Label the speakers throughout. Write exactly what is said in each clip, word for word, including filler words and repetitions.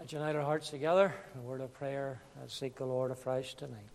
Speaker 1: Let's unite our hearts together in a word of prayer and seek the Lord afresh tonight.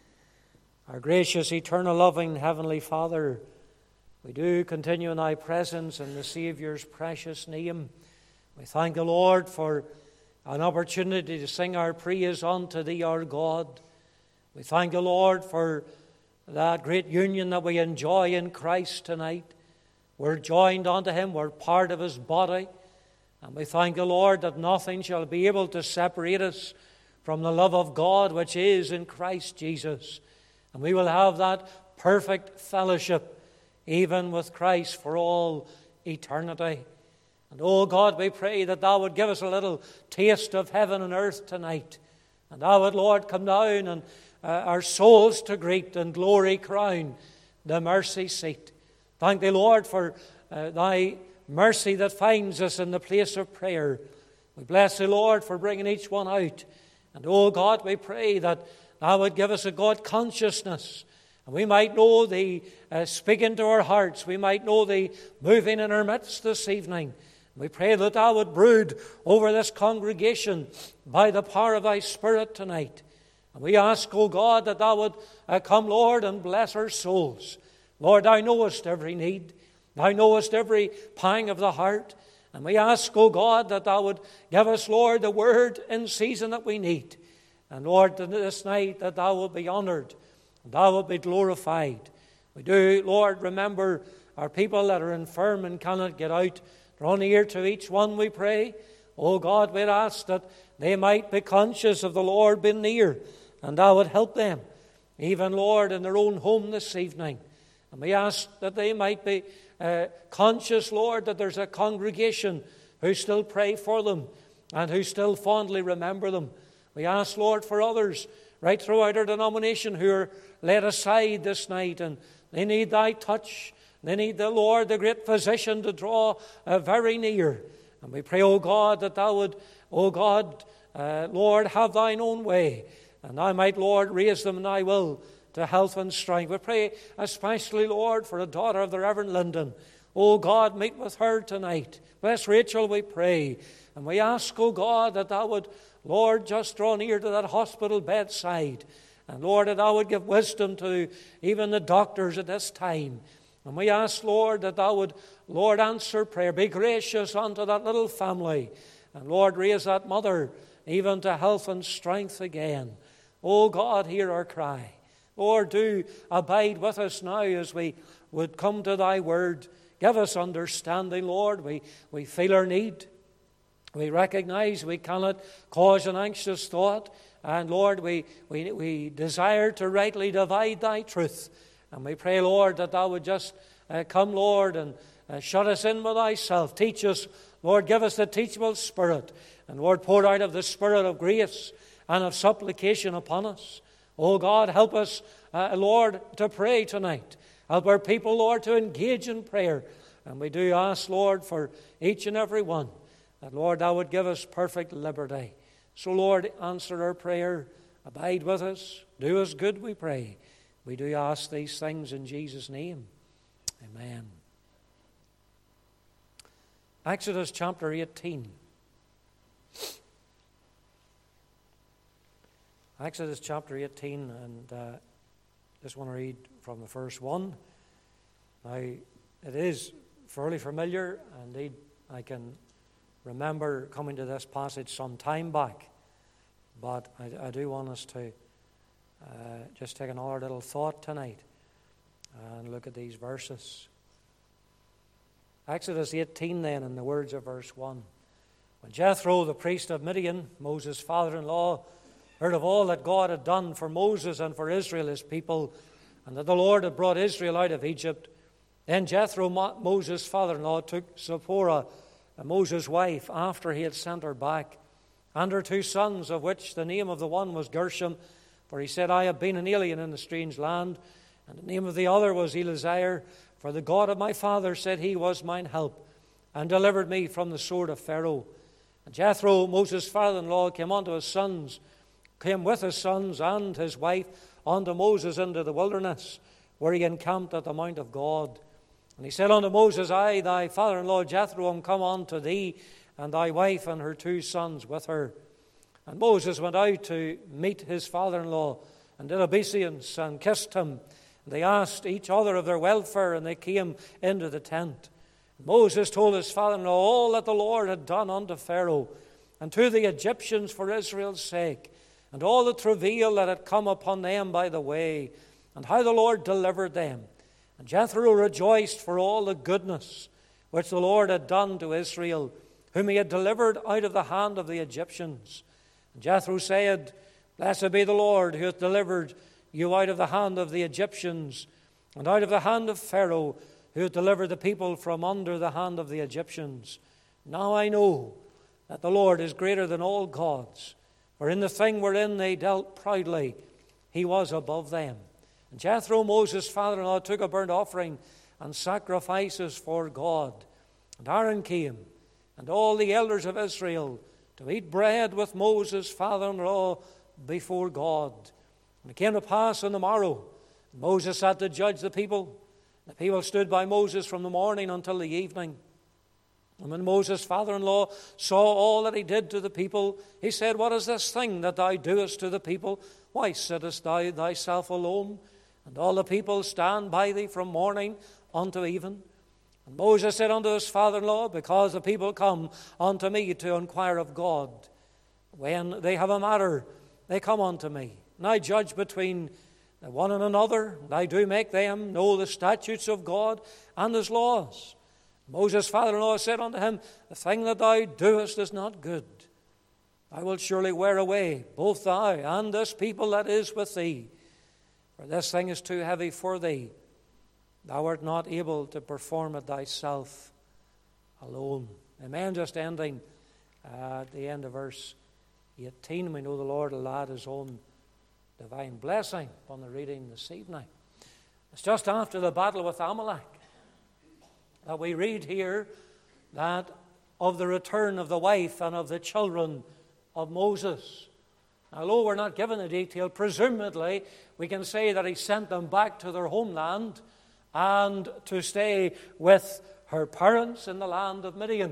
Speaker 1: Our gracious, eternal, loving Heavenly Father, we do continue in Thy presence in the Saviour's precious name. We thank the Lord for an opportunity to sing our praise unto Thee, our God. We thank the Lord for that great union that we enjoy in Christ tonight. We're joined unto Him, we're part of His body. And we thank the Lord that nothing shall be able to separate us from the love of God which is in Christ Jesus. And we will have that perfect fellowship even with Christ for all eternity. And oh God, we pray that Thou would give us a little taste of heaven and earth tonight. And Thou would, Lord, come down and uh, our souls to greet and glory crown the mercy seat. Thank Thee, Lord, for uh, Thy mercy that finds us in the place of prayer. We bless Thee, Lord, for bringing each one out. And, oh God, we pray that Thou would give us a God consciousness, and we might know Thee uh, speaking to our hearts. We might know Thee moving in our midst this evening. We pray that Thou would brood over this congregation by the power of Thy Spirit tonight. And we ask, oh God, that Thou would uh, come, Lord, and bless our souls. Lord, Thou knowest every need. Thou knowest every pang of the heart. And we ask, O God, that Thou would give us, Lord, the word in season that we need. And Lord, this night that Thou will be honoured and Thou will be glorified. We do, Lord, remember our people that are infirm and cannot get out. Draw near to each one, we pray. O God, we ask that they might be conscious of the Lord being near, and Thou would help them, even, Lord, in their own home this evening. And we ask that they might be Uh, conscious, Lord, that there's a congregation who still pray for them and who still fondly remember them. We ask, Lord, for others right throughout our denomination who are laid aside this night, and they need Thy touch. They need the Lord, the great physician, to draw uh, very near. And we pray, O God, that Thou would, O God, uh, Lord, have Thine own way, and Thou might, Lord, raise them in Thy will to health and strength. We pray especially, Lord, for a daughter of the Reverend Lyndon. Oh God, meet with her tonight. Bless Rachel, we pray. And we ask, oh God, that Thou would, Lord, just draw near to that hospital bedside. And Lord, that Thou would give wisdom to even the doctors at this time. And we ask, Lord, that Thou would, Lord, answer prayer. Be gracious unto that little family. And Lord, raise that mother even to health and strength again. Oh God, hear our cry. Lord, do abide with us now as we would come to Thy word. Give us understanding, Lord. We, we feel our need. We recognize we cannot cause an anxious thought. And Lord, we, we, we desire to rightly divide Thy truth. And we pray, Lord, that Thou would just uh, come, Lord, and uh, shut us in with Thyself. Teach us, Lord, give us the teachable spirit. And Lord, pour out of the spirit of grace and of supplication upon us. Oh God, help us, uh, Lord, to pray tonight. Help our people, Lord, to engage in prayer. And we do ask, Lord, for each and every one, that, Lord, Thou would give us perfect liberty. So, Lord, answer our prayer. Abide with us. Do us good, we pray. We do ask these things in Jesus' name. Amen. Exodus chapter eighteen. Exodus chapter eighteen, and uh, just want to read from the first one. Now, it is fairly familiar. Indeed, I can remember coming to this passage some time back, but I, I do want us to uh, just take another little thought tonight and look at these verses. Exodus eighteen then, in the words of verse one. When Jethro, the priest of Midian, Moses' father-in-law, heard of all that God had done for Moses and for Israel, his people, and that the Lord had brought Israel out of Egypt, then Jethro, Moses' father-in-law, took Zipporah, Moses' wife, after he had sent her back, and her two sons, of which the name of the one was Gershom, for he said, I have been an alien in a strange land, and the name of the other was Eleazar, for the God of my father, said he, was mine help, and delivered me from the sword of Pharaoh. And Jethro, Moses' father-in-law, came unto his sons, came with his sons and his wife unto Moses into the wilderness, where he encamped at the mount of God. And he said unto Moses, I, thy father-in-law Jethro, am come unto thee, and thy wife and her two sons with her. And Moses went out to meet his father-in-law and did obeisance and kissed him. And they asked each other of their welfare, and they came into the tent. Moses told his father-in-law all that the Lord had done unto Pharaoh and to the Egyptians for Israel's sake, and all the travail that had come upon them by the way, and how the Lord delivered them. And Jethro rejoiced for all the goodness which the Lord had done to Israel, whom he had delivered out of the hand of the Egyptians. And Jethro said, Blessed be the Lord, who hath delivered you out of the hand of the Egyptians, and out of the hand of Pharaoh, who hath delivered the people from under the hand of the Egyptians. Now I know that the Lord is greater than all gods, for in the thing wherein they dealt proudly, he was above them. And Jethro, Moses' father-in-law, took a burnt offering and sacrifices for God. And Aaron came, and all the elders of Israel, to eat bread with Moses' father-in-law before God. And it came to pass on the morrow, Moses sat to judge the people. The people stood by Moses from the morning until the evening. And when Moses' father-in-law saw all that he did to the people, he said, What is this thing that thou doest to the people? Why sittest thou thyself alone? And all the people stand by thee from morning unto even. And Moses said unto his father-in-law, Because the people come unto me to inquire of God. When they have a matter, they come unto me. And I judge between one and another, and I do make them know the statutes of God and his laws. Moses' father-in-law said unto him, The thing that thou doest is not good. I will surely wear away both thou and this people that is with thee, for this thing is too heavy for thee. Thou art not able to perform it thyself alone. Amen. Just ending uh, at the end of verse eighteen. We know the Lord will add his own divine blessing upon the reading this evening. It's just after the battle with Amalek that we read here that of the return of the wife and of the children of Moses. Although we're not given the detail, presumably we can say that he sent them back to their homeland and to stay with her parents in the land of Midian.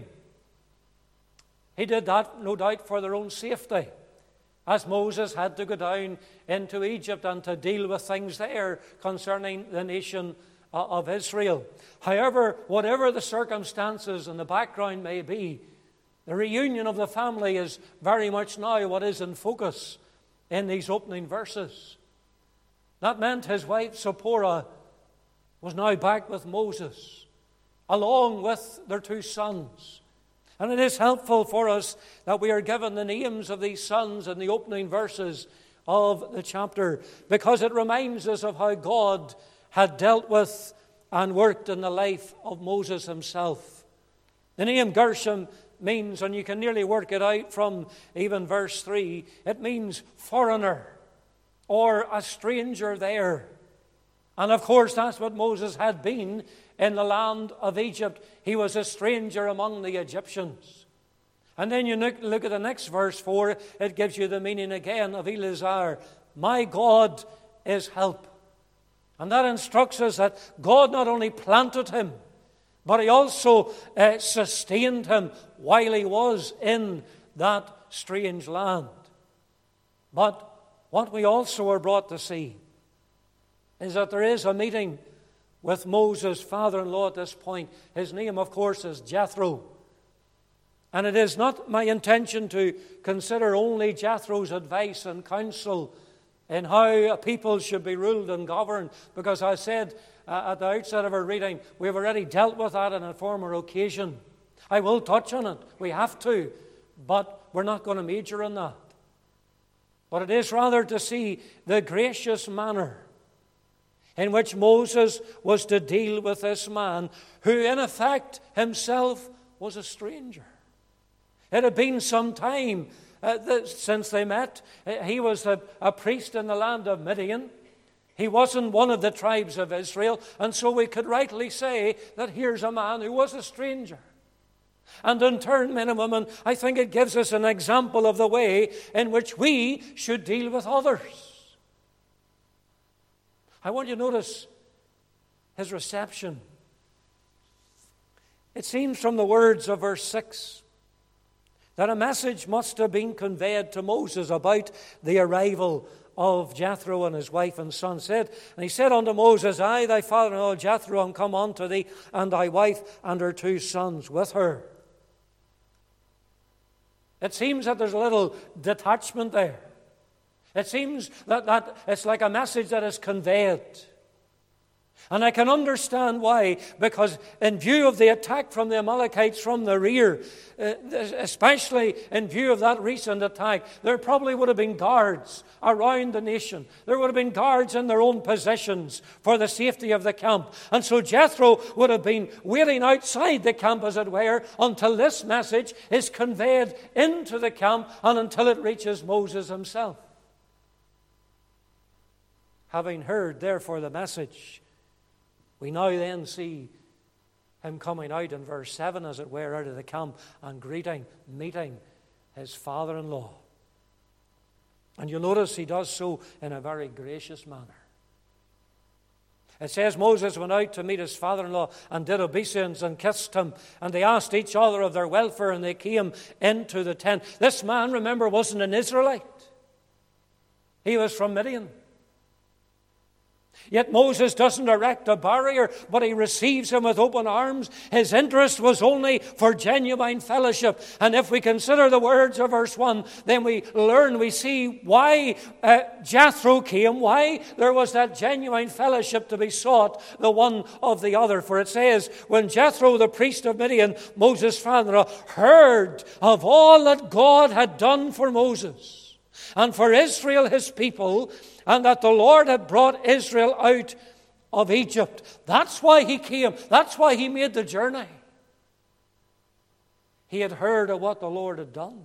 Speaker 1: He did that, no doubt, for their own safety, as Moses had to go down into Egypt and to deal with things there concerning the nation of Israel. However, whatever the circumstances and the background may be, the reunion of the family is very much now what is in focus in these opening verses. That meant his wife Zipporah was now back with Moses, along with their two sons. And it is helpful for us that we are given the names of these sons in the opening verses of the chapter, because it reminds us of how God had dealt with and worked in the life of Moses himself. The name Gershom means, and you can nearly work it out from even verse three, it means foreigner or a stranger there. And of course that's what Moses had been in the land of Egypt. He was a stranger among the Egyptians. And then you look at the next verse four, it gives you the meaning again of Elazar. My God is help. And that instructs us that God not only planted him, but he also uh, sustained him while he was in that strange land. But what we also are brought to see is that there is a meeting with Moses' father-in-law at this point. His name, of course, is Jethro. And it is not my intention to consider only Jethro's advice and counsel in how a people should be ruled and governed, because I said uh, at the outset of our reading, we've already dealt with that on a former occasion. I will touch on it. We have to, but we're not going to major in that. But it is rather to see the gracious manner in which Moses was to deal with this man who in effect himself was a stranger. It had been some time uh, that, since they met. He was a, a priest in the land of Midian. He wasn't one of the tribes of Israel, and so we could rightly say that here's a man who was a stranger. And in turn, men and women, I think it gives us an example of the way in which we should deal with others. I want you to notice his reception. It seems from the words of verse six that a message must have been conveyed to Moses about the arrival of Jethro and his wife and son. Said, and he said unto Moses, I, thy father-in-law Jethro, am come unto thee, and thy wife and her two sons with her. It seems that there's a little detachment there. It seems that, that it's like a message that is conveyed. And I can understand why, because in view of the attack from the Amalekites from the rear, especially in view of that recent attack, there probably would have been guards around the nation. There would have been guards in their own positions for the safety of the camp. And so Jethro would have been waiting outside the camp, as it were, until this message is conveyed into the camp and until it reaches Moses himself. Having heard, therefore, the message, we now then see him coming out in verse seven, as it were, out of the camp and greeting, meeting his father-in-law. And you'll notice he does so in a very gracious manner. It says Moses went out to meet his father-in-law and did obeisance and kissed him. And they asked each other of their welfare, and they came into the tent. This man, remember, wasn't an Israelite. He was from Midian. Yet Moses doesn't erect a barrier, but he receives him with open arms. His interest was only for genuine fellowship. And if we consider the words of verse one, then we learn, we see why uh, Jethro came, why there was that genuine fellowship to be sought, the one of the other. For it says, when Jethro, the priest of Midian, Moses' father-in-law, heard of all that God had done for Moses and for Israel, his people, and that the Lord had brought Israel out of Egypt. That's why he came. That's why he made the journey. He had heard of what the Lord had done.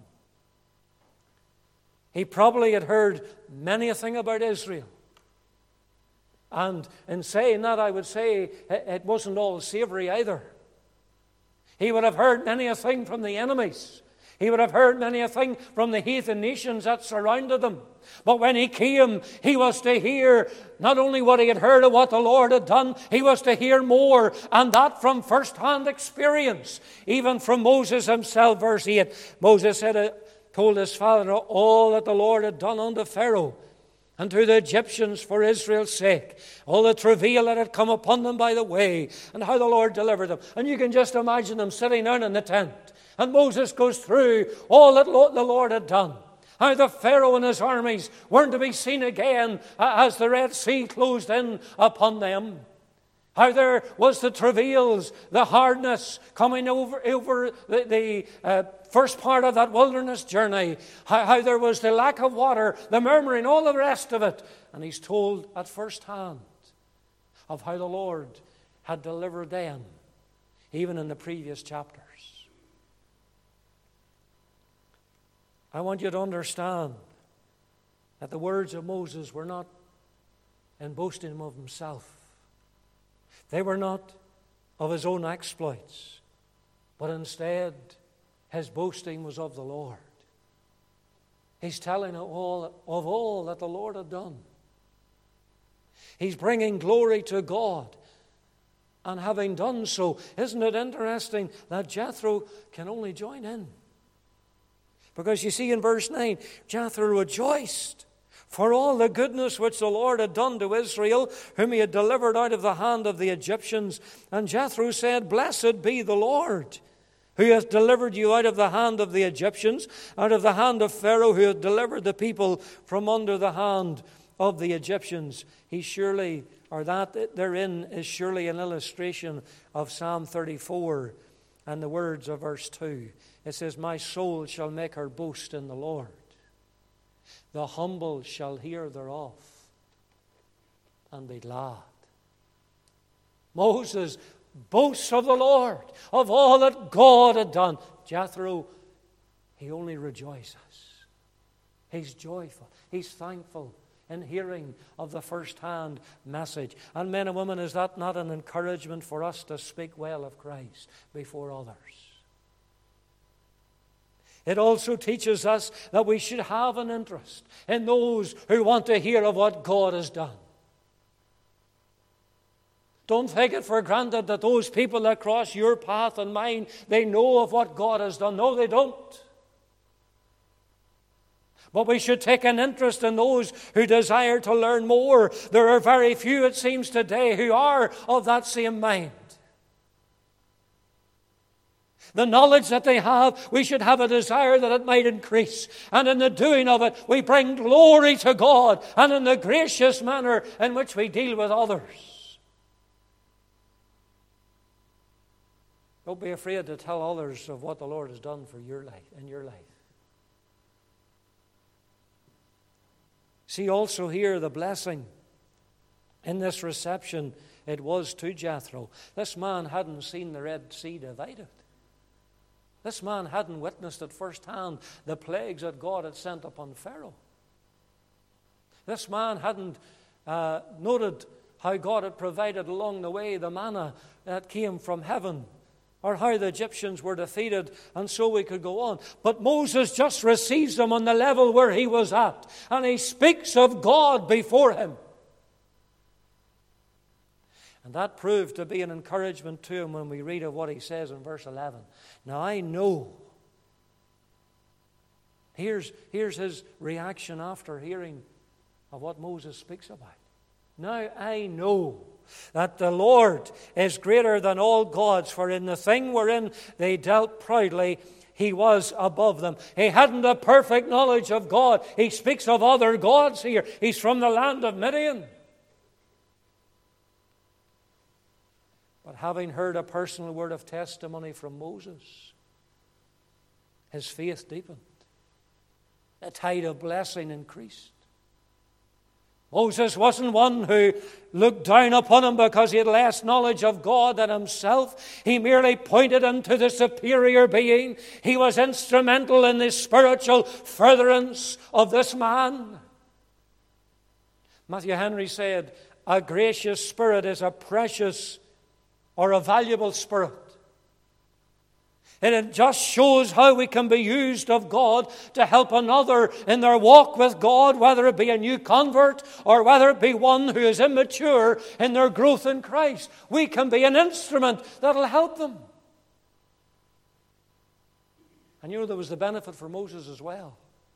Speaker 1: He probably had heard many a thing about Israel. And in saying that, I would say it wasn't all savory either. He would have heard many a thing from the enemies. He would have heard many a thing from the heathen nations that surrounded them. But when he came, he was to hear not only what he had heard of what the Lord had done, he was to hear more, and that from first-hand experience, even from Moses himself. Verse eight, Moses said, told his father all that the Lord had done unto Pharaoh and to the Egyptians for Israel's sake, all the travail that had come upon them by the way, and how the Lord delivered them. And you can just imagine them sitting down in the tent, and Moses goes through all that the Lord had done. How the Pharaoh and his armies weren't to be seen again as the Red Sea closed in upon them. How there was the travails, the hardness coming over, over the, the uh, first part of that wilderness journey. How, how there was the lack of water, the murmuring, all the rest of it. And he's told at first hand of how the Lord had delivered them, even in the previous chapters. I want you to understand that the words of Moses were not in boasting of himself. They were not of his own exploits, but instead his boasting was of the Lord. He's telling all of all that the Lord had done. He's bringing glory to God. And having done so, isn't it interesting that Jethro can only join in? Because you see in verse nine, Jethro rejoiced for all the goodness which the Lord had done to Israel, whom he had delivered out of the hand of the Egyptians. And Jethro said, Blessed be the Lord, who hath delivered you out of the hand of the Egyptians, out of the hand of Pharaoh, who hath delivered the people from under the hand of the Egyptians. He surely, or that therein is surely an illustration of Psalm thirty-four and the words of verse two. It says, My soul shall make her boast in the Lord. The humble shall hear thereof and be glad. Moses boasts of the Lord, of all that God had done. Jethro, he only rejoices. He's joyful. He's thankful in hearing of the first-hand message. And men and women, is that not an encouragement for us to speak well of Christ before others? It also teaches us that we should have an interest in those who want to hear of what God has done. Don't take it for granted that those people that cross your path and mine, they know of what God has done. No, they don't. But we should take an interest in those who desire to learn more. There are very few, it seems today, who are of that same mind. The knowledge that they have, we should have a desire that it might increase. And in the doing of it, we bring glory to God, and in the gracious manner in which we deal with others. Don't be afraid to tell others of what the Lord has done for your life, in your life. See also here the blessing in this reception. It was to Jethro. This man hadn't seen the Red Sea divided. This man hadn't witnessed at first hand the plagues that God had sent upon Pharaoh. This man hadn't uh, noted how God had provided along the way the manna that came from heaven, or how the Egyptians were defeated, and so we could go on. But Moses just receives them on the level where he was at, and he speaks of God before him. And that proved to be an encouragement to him when we read of what he says in verse eleven. Now I know. Here's, here's his reaction after hearing of what Moses speaks about. Now I know that the Lord is greater than all gods, for in the thing wherein they dealt proudly, he was above them. He hadn't a perfect knowledge of God. He speaks of other gods here. He's from the land of Midian. But having heard a personal word of testimony from Moses, his faith deepened. The tide of blessing increased. Moses wasn't one who looked down upon him because he had less knowledge of God than himself. He merely pointed him to the superior being. He was instrumental in the spiritual furtherance of this man. Matthew Henry said, a gracious spirit is a precious or a valuable spirit. And it just shows how we can be used of God to help another in their walk with God, whether it be a new convert or whether it be one who is immature in their growth in Christ. We can be an instrument that will help them. And you know, there was the benefit for Moses as well.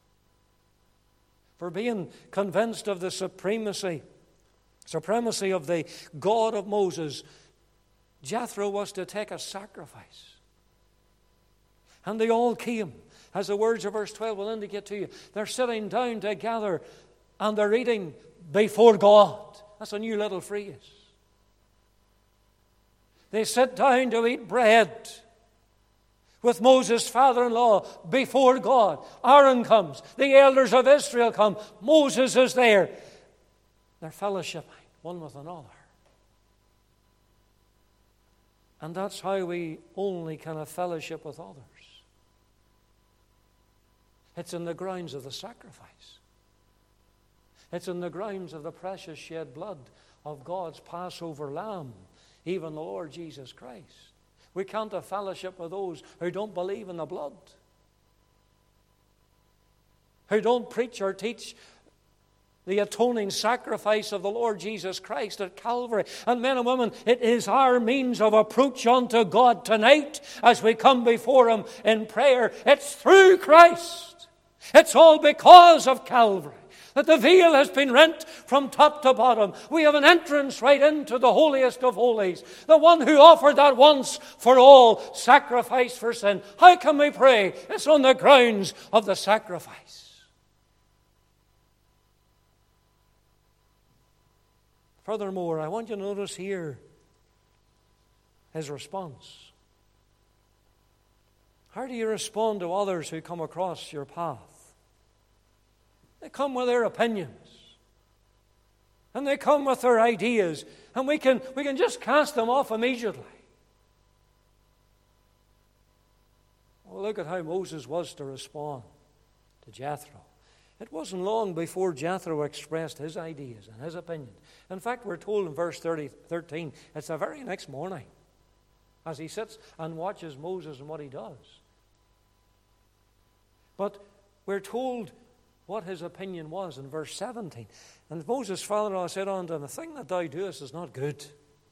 Speaker 1: For being convinced of the supremacy, supremacy of the God of Moses, Jethro was to take a sacrifice. And they all came, as the words of verse twelve will indicate to you. They're sitting down together and they're eating before God. That's a new little phrase. They sit down to eat bread with Moses' father-in-law before God. Aaron comes. The elders of Israel come. Moses is there. They're fellowshipping one with another. And that's how we only can have fellowship with others. It's in the grounds of the sacrifice. It's in the grounds of the precious shed blood of God's Passover lamb, even the Lord Jesus Christ. We can't have fellowship with those who don't believe in the blood, who don't preach or teach the atoning sacrifice of the Lord Jesus Christ at Calvary. And men and women, it is our means of approach unto God tonight as we come before Him in prayer. It's through Christ. It's all because of Calvary that the veil has been rent from top to bottom. We have an entrance right into the holiest of holies, the one who offered that once for all sacrifice for sin. How can we pray? It's on the grounds of the sacrifice. Furthermore, I want you to notice here his response. How do you respond to others who come across your path? They come with their opinions. And they come with their ideas. And we can, we can just cast them off immediately. Well, look at how Moses was to respond to Jethro. It wasn't long before Jethro expressed his ideas and his opinions. In fact, we're told in verse thirty, thirteen, it's the very next morning as he sits and watches Moses and what he does. But we're told what his opinion was in verse seventeen. And Moses' father-in-law said unto him, the thing that thou doest is not good.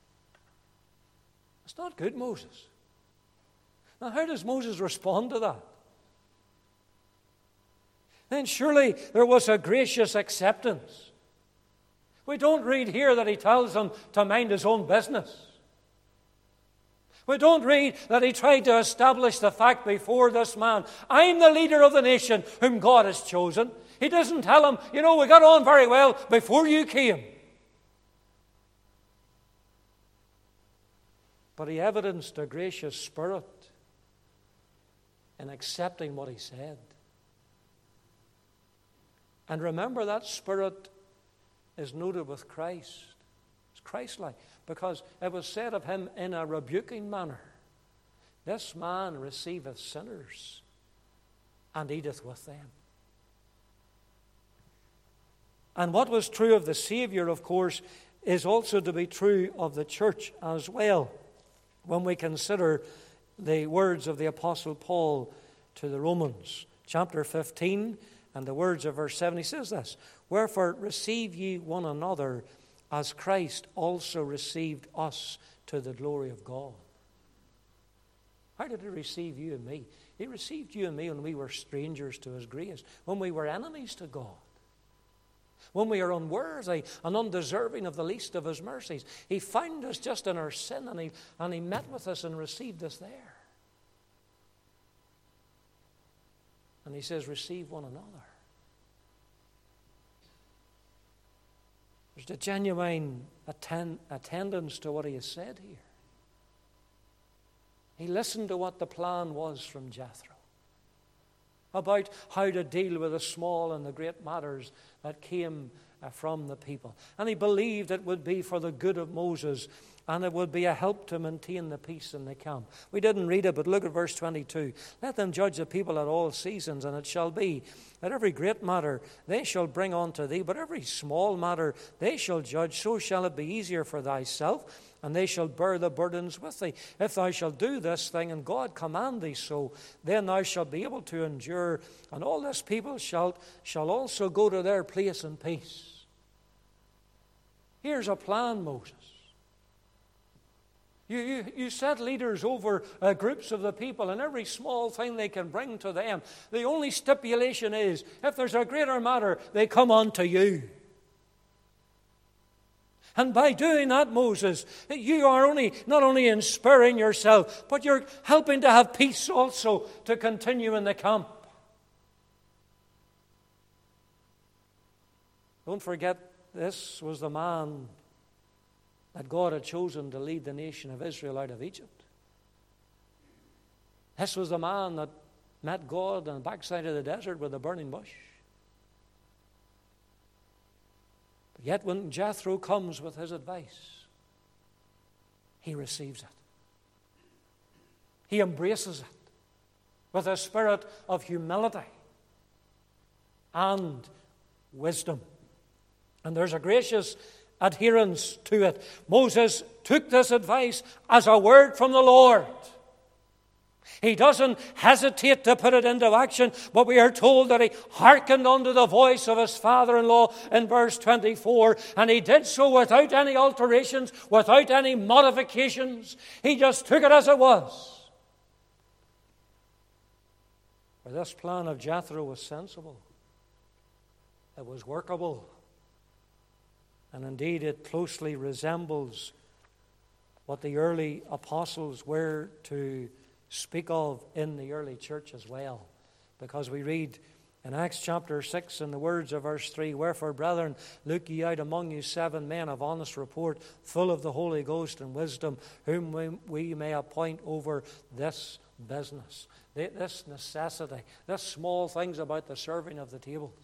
Speaker 1: It's not good, Moses. Now, how does Moses respond to that? then surely there was a gracious acceptance. We don't read here that he tells them to mind his own business. We don't read that he tried to establish the fact before this man, I'm the leader of the nation whom God has chosen. He doesn't tell him, you know, we got on very well before you came. But he evidenced a gracious spirit in accepting what he said. And remember, that spirit is noted with Christ. It's Christ-like, because it was said of him in a rebuking manner, this man receiveth sinners and eateth with them. And what was true of the Savior, of course, is also to be true of the church as well, when we consider the words of the Apostle Paul to the Romans, chapter fifteen, and the words of verse seven. He says this, wherefore receive ye one another, as Christ also received us to the glory of God. How did he receive you and me? He received you and me when we were strangers to his grace, when we were enemies to God, when we are unworthy and undeserving of the least of his mercies. He found us just in our sin, and he, and he met with us and received us there. And he says, receive one another. There's a genuine attend, attendance to what he has said here. He listened to what the plan was from Jethro, about how to deal with the small and the great matters that came uh, from the people. And he believed it would be for the good of Moses, and it would be a help to maintain the peace in the camp. We didn't read it, but look at verse twenty-two. Let them judge the people at all seasons, and it shall be that every great matter they shall bring unto thee, but every small matter they shall judge. So shall it be easier for thyself, and they shall bear the burdens with thee. If thou shalt do this thing, and God command thee so, then thou shalt be able to endure, and all this people shall, shall also go to their place in peace. Here's a plan, Moses. You, you, you set leaders over uh, groups of the people, and every small thing they can bring to them. The only stipulation is, if there's a greater matter, they come unto you. And by doing that, Moses, you are only not only inspiring yourself, but you're helping to have peace also to continue in the camp. Don't forget, this was the man that God had chosen to lead the nation of Israel out of Egypt. This was the man that met God on the backside of the desert with a burning bush. But yet when Jethro comes with his advice, he receives it. He embraces it with a spirit of humility and wisdom. And there's a gracious adherence to it. Moses took this advice as a word from the Lord. He doesn't hesitate to put it into action, but we are told that he hearkened unto the voice of his father-in-law in verse twenty-four, and he did so without any alterations, without any modifications. He just took it as it was. For this plan of Jethro was sensible. It was workable. And indeed, it closely resembles what the early apostles were to speak of in the early church as well. Because we read in Acts chapter six, in the words of verse three, wherefore, brethren, look ye out among you seven men of honest report, full of the Holy Ghost and wisdom, whom we, we may appoint over this business, this necessity, this small things about the serving of the tables.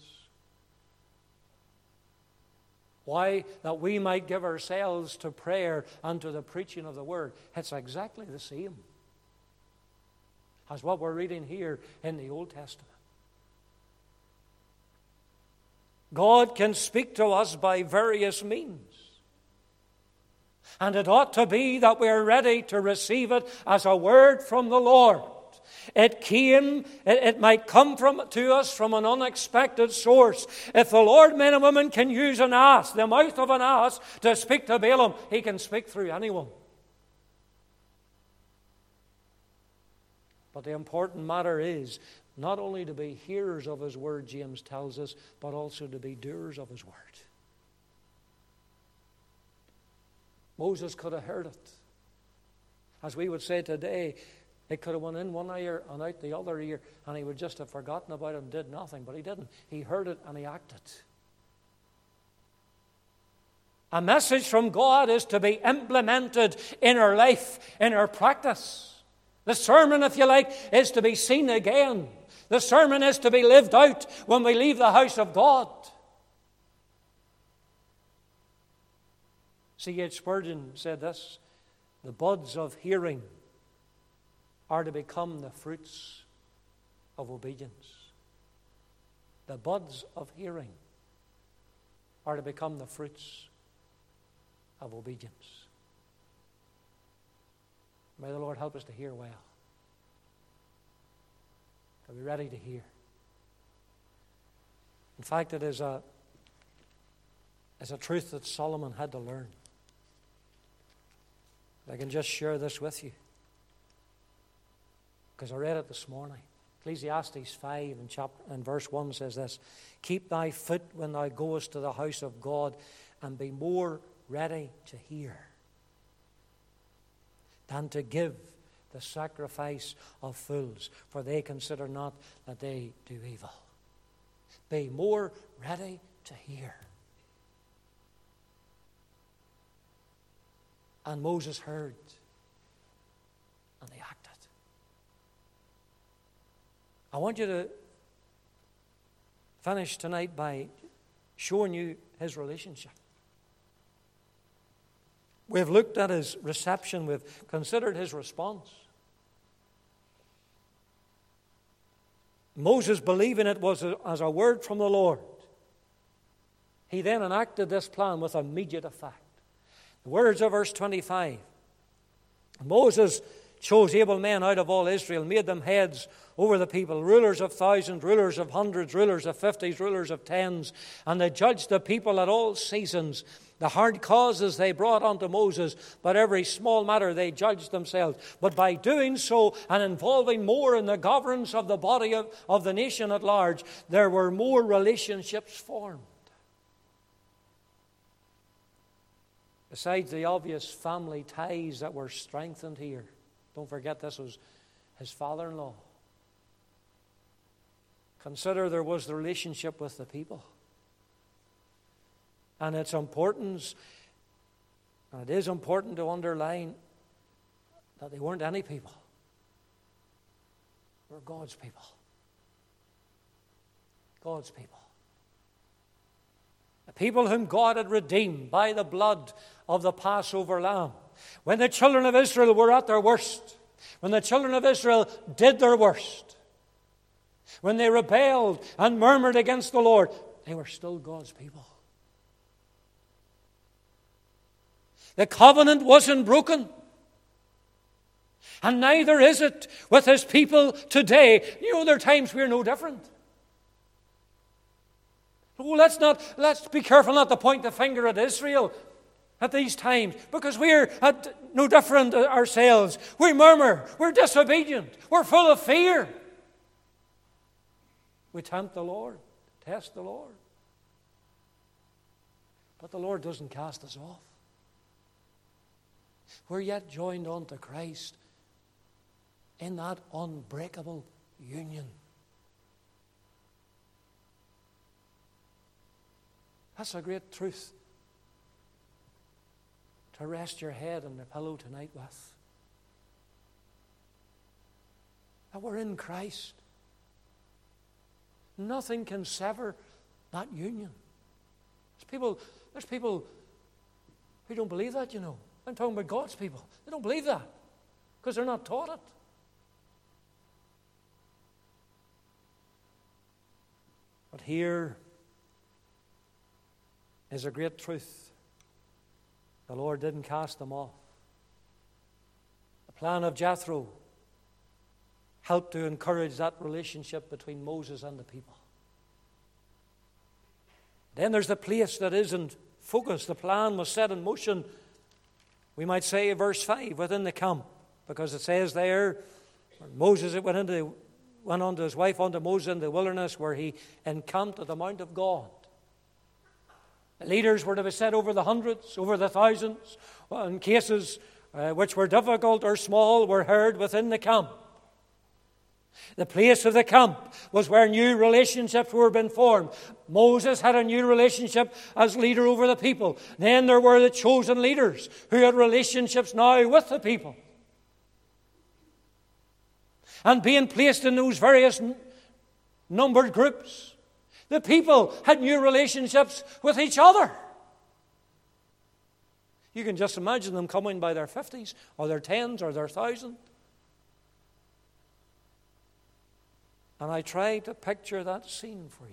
Speaker 1: Why? That we might give ourselves to prayer and to the preaching of the word. It's exactly the same as what we're reading here in the Old Testament. God can speak to us by various means. And it ought to be that we're ready to receive it as a word from the Lord. It came, it, it might come from to us from an unexpected source. If the Lord, men and women, can use an ass, the mouth of an ass, to speak to Balaam, he can speak through anyone. But the important matter is not only to be hearers of his word, James tells us, but also to be doers of his word. Moses could have heard it. As we would say today, it could have went in one ear and out the other ear, and he would just have forgotten about it and did nothing. But he didn't. He heard it and he acted. A message from God is to be implemented in our life, in our practice. The sermon, if you like, is to be seen again. The sermon is to be lived out when we leave the house of God. C H Spurgeon said this: the buds of hearing are to become the fruits of obedience. The buds of hearing are to become the fruits of obedience. May the Lord help us to hear well, to be ready to hear. In fact, it is a, is a truth that Solomon had to learn. I can just share this with you, because I read it this morning. Ecclesiastes five and, chapter, and verse one says this: keep thy foot when thou goest to the house of God, and be more ready to hear than to give the sacrifice of fools, for they consider not that they do evil. Be more ready to hear. And Moses heard, and he acted. I want you to finish tonight by showing you his relationship. We've looked at his reception. We've considered his response. Moses, believing it was a, as a word from the Lord, he then enacted this plan with immediate effect. The words of verse twenty-five. Moses chose able men out of all Israel, made them heads over the people, rulers of thousands, rulers of hundreds, rulers of fifties, rulers of tens, and they judged the people at all seasons. The hard causes they brought unto Moses, but every small matter they judged themselves. But by doing so and involving more in the governance of the body of, of the nation at large, there were more relationships formed. Besides the obvious family ties that were strengthened here, don't forget this was his father-in-law. Consider there was the relationship with the people. And its importance, and it is important to underline that they weren't any people. They were God's people. God's people. The people whom God had redeemed by the blood of the Passover lamb. When the children of Israel were at their worst, when the children of Israel did their worst, when they rebelled and murmured against the Lord, they were still God's people. The covenant wasn't broken. And neither is it with his people today. You know, there are times we're no different. Oh, let's not, let's be careful not to point the finger at Israel at these times, because we're at no different ourselves. We murmur, we're disobedient, we're full of fear. We tempt the Lord, test the Lord. But the Lord doesn't cast us off. We're yet joined unto Christ in that unbreakable union. That's a great truth to rest your head on the pillow tonight with. That we're in Christ. Nothing can sever that union. There's people, there's people who don't believe that, you know. I'm talking about God's people. They don't believe that because they're not taught it. But here is a great truth. The Lord didn't cast them off. The plan of Jethro helped to encourage that relationship between Moses and the people. Then there's the place that isn't focused. The plan was set in motion, we might say, verse five, within the camp, because it says there, when Moses went into the went unto his wife, unto Moses in the wilderness, where he encamped at the Mount of God. The leaders were to be set over the hundreds, over the thousands, in cases uh, which were difficult or small, were heard within the camp. The place of the camp was where new relationships were being formed. Moses had a new relationship as leader over the people. Then there were the chosen leaders who had relationships now with the people. And being placed in those various n- numbered groups, the people had new relationships with each other. You can just imagine them coming by their fifties or their tens or their thousand. And I try to picture that scene for you,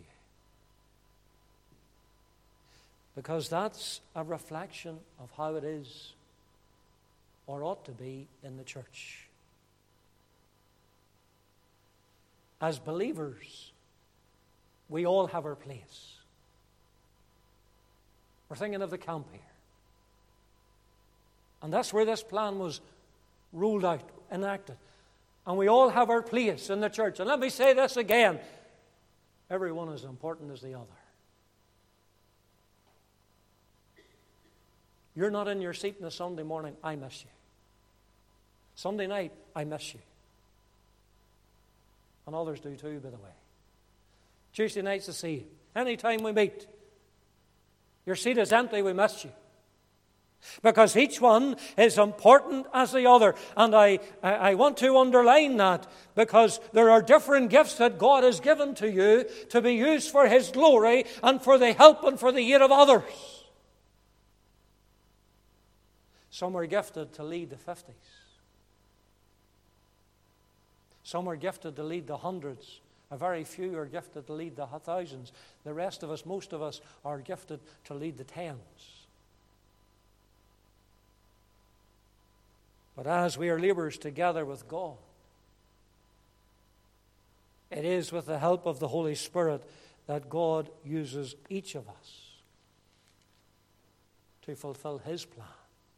Speaker 1: because that's a reflection of how it is, or ought to be, in the church. As believers, we all have our place. We're thinking of the camp here. And that's where this plan was ruled out, enacted. And we all have our place in the church. And let me say this again. Everyone is as important as the other. You're not in your seat on a Sunday morning, I miss you. Sunday night, I miss you. And others do too, by the way. Tuesday night's the same. Anytime we meet, your seat is empty, we miss you. Because each one is important as the other. And I, I want to underline that, because there are different gifts that God has given to you to be used for His glory and for the help and for the aid of others. Some are gifted to lead the fifties. Some are gifted to lead the hundreds. A very few are gifted to lead the thousands. The rest of us, most of us, are gifted to lead the tens. But as we are laborers together with God, it is with the help of the Holy Spirit that God uses each of us to fulfill His plan.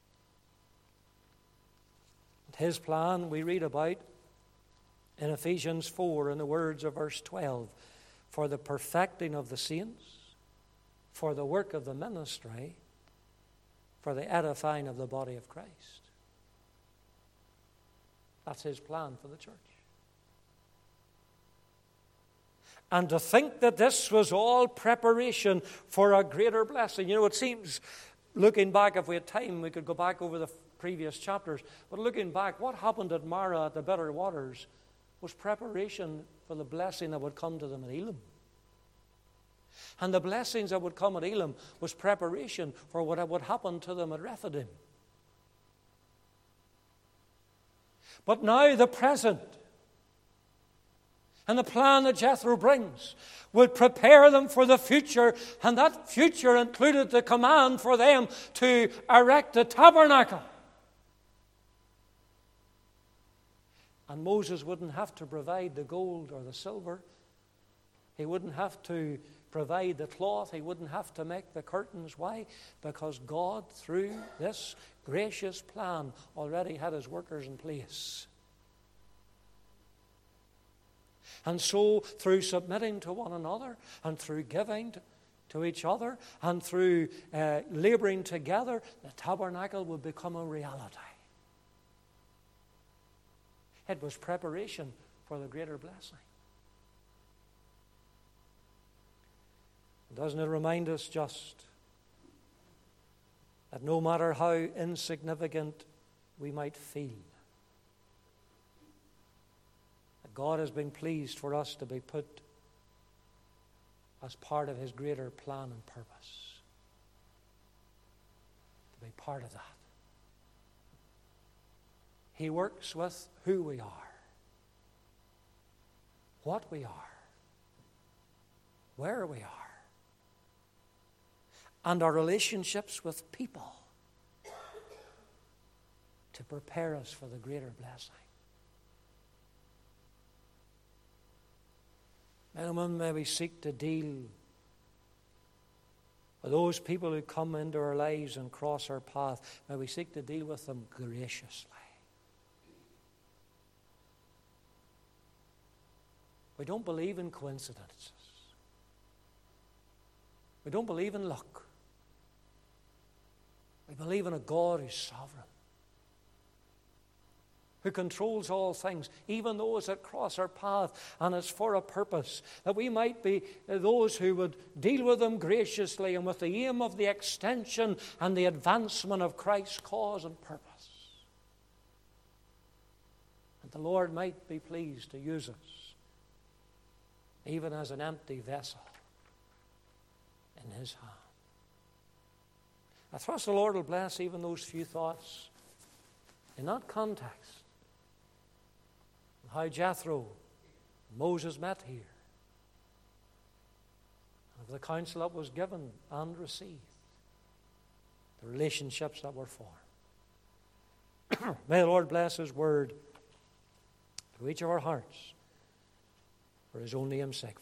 Speaker 1: And His plan we read about in Ephesians four, in the words of verse twelve, for the perfecting of the saints, for the work of the ministry, for the edifying of the body of Christ. That's His plan for the church. And to think that this was all preparation for a greater blessing. You know, it seems, looking back, if we had time, we could go back over the previous chapters. But looking back, what happened at Marah at the bitter waters was preparation for the blessing that would come to them at Elim. And the blessings that would come at Elim was preparation for what would happen to them at Rephidim. But now the present and the plan that Jethro brings would prepare them for the future, and that future included the command for them to erect a tabernacle. And Moses wouldn't have to provide the gold or the silver. He wouldn't have to provide the cloth. He wouldn't have to make the curtains. Why? Because God, through this gracious plan, already had His workers in place. And so, through submitting to one another, and through giving to, to each other, and through uh, laboring together, the tabernacle would become a reality. It was preparation for the greater blessing. Doesn't it remind us just that no matter how insignificant we might feel, that God has been pleased for us to be put as part of His greater plan and purpose, to be part of that. He works with who we are, what we are, where we are, and our relationships with people to prepare us for the greater blessing. Men and women, may we seek to deal with those people who come into our lives and cross our path. May we seek to deal with them graciously. We don't believe in coincidences. We don't believe in luck. We believe in a God who's sovereign, who controls all things, even those that cross our path, and it's for a purpose, that we might be those who would deal with them graciously and with the aim of the extension and the advancement of Christ's cause and purpose. And the Lord might be pleased to use us, even as an empty vessel in His hand. I trust the Lord will bless even those few thoughts in that context. How Jethro, Moses met here, of the counsel that was given and received, the relationships that were formed. May the Lord bless His word to each of our hearts for His own name's sake.